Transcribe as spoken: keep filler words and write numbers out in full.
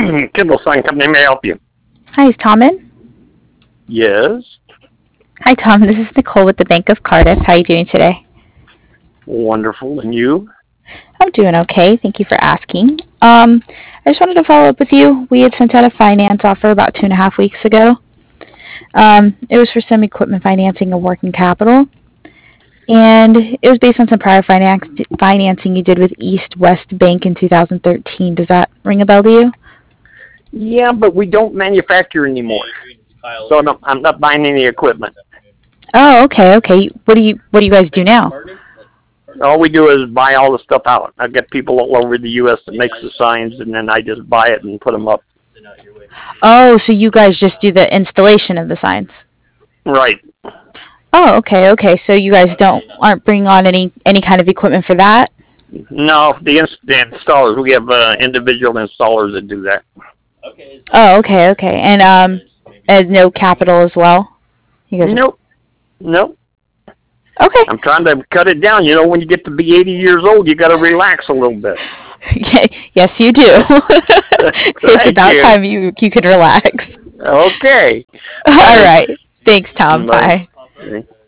Kindle Sign Company, may I help you? Hi, is Tom in? Yes. Hi, Tom. This is Nicole with the Bank of Cardiff. How are you doing today? Wonderful. And you? I'm doing okay. Thank you for asking. Um, I just wanted to follow up with you. We had sent out a finance offer about two and a half weeks ago. Um, it was for some equipment financing and working capital. And it was based on some prior finance, financing you did with East West Bank in two thousand thirteen. Does that ring a bell to you? Yeah, but we don't manufacture anymore. So I'm not, I'm not buying any equipment. Oh, okay, okay. What do you What do you guys do now? All we do is buy all the stuff out. I've got people all over the U S that makes the signs, and then I just buy it and put them up. Oh, so you guys just do the installation of the signs? Right. Oh, okay, okay. So you guys don't aren't bringing on any any kind of equipment for that? No, the, ins- the installers. We have uh, individual installers that do that. Oh, okay, okay. And um, and no capital as well. You guys? Nope. Nope. Okay. I'm trying to cut it down. You know, when you get to be eighty years old, you got to relax a little bit. Yes, you do. It's about you. time you you can relax. Okay. All right. Thanks, Tom. Bye. Bye. Okay.